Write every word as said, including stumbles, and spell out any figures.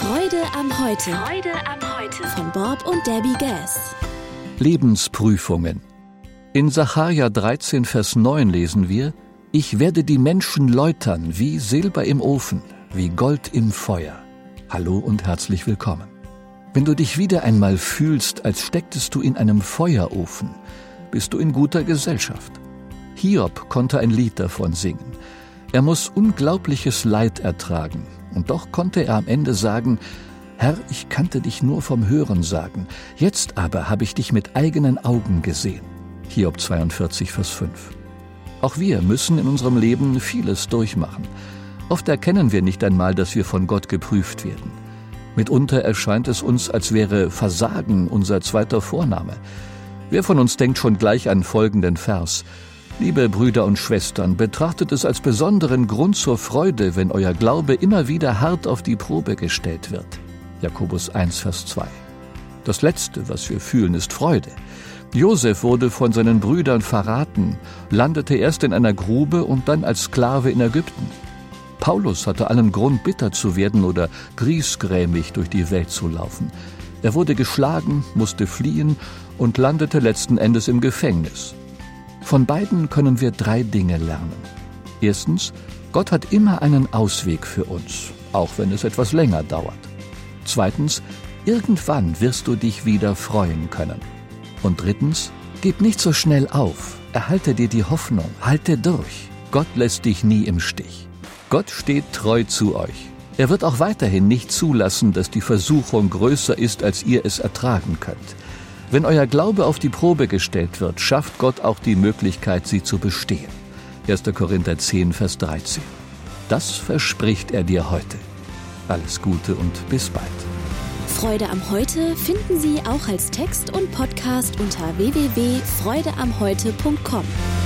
Freude am Heute. Freude am Heute. Von Bob und Debbie Gass. Lebensprüfungen. In Sacharja dreizehn, Vers neun lesen wir: Ich werde die Menschen läutern wie Silber im Ofen, wie Gold im Feuer. Hallo und herzlich willkommen. Wenn du dich wieder einmal fühlst, als stecktest du in einem Feuerofen, bist du in guter Gesellschaft. Hiob konnte ein Lied davon singen. Er muss unglaubliches Leid ertragen, und doch konnte er am Ende sagen: Herr, ich kannte dich nur vom Hörensagen, jetzt aber habe ich dich mit eigenen Augen gesehen. Hiob zweiundvierzig, Vers fünf. Auch wir müssen in unserem Leben vieles durchmachen. Oft erkennen wir nicht einmal, dass wir von Gott geprüft werden. Mitunter erscheint es uns, als wäre Versagen unser zweiter Vorname. Wer von uns denkt schon gleich an folgenden Vers: Liebe Brüder und Schwestern, betrachtet es als besonderen Grund zur Freude, wenn euer Glaube immer wieder hart auf die Probe gestellt wird. Jakobus eins, Vers zwei. Das Letzte, was wir fühlen, ist Freude. Josef wurde von seinen Brüdern verraten, landete erst in einer Grube und dann als Sklave in Ägypten. Paulus hatte allen Grund, bitter zu werden oder griesgrämig durch die Welt zu laufen. Er wurde geschlagen, musste fliehen und landete letzten Endes im Gefängnis. Von beiden können wir drei Dinge lernen. Erstens, Gott hat immer einen Ausweg für uns, auch wenn es etwas länger dauert. Zweitens, irgendwann wirst du dich wieder freuen können. Und drittens, gib nicht so schnell auf, erhalte dir die Hoffnung, halte durch. Gott lässt dich nie im Stich. Gott steht treu zu euch. Er wird auch weiterhin nicht zulassen, dass die Versuchung größer ist, als ihr es ertragen könnt. Wenn euer Glaube auf die Probe gestellt wird, schafft Gott auch die Möglichkeit, sie zu bestehen. erster Korinther zehn, Vers dreizehn. Das verspricht er dir heute. Alles Gute und bis bald. Freude am Heute finden Sie auch als Text und Podcast unter w w w punkt freude am heute punkt com.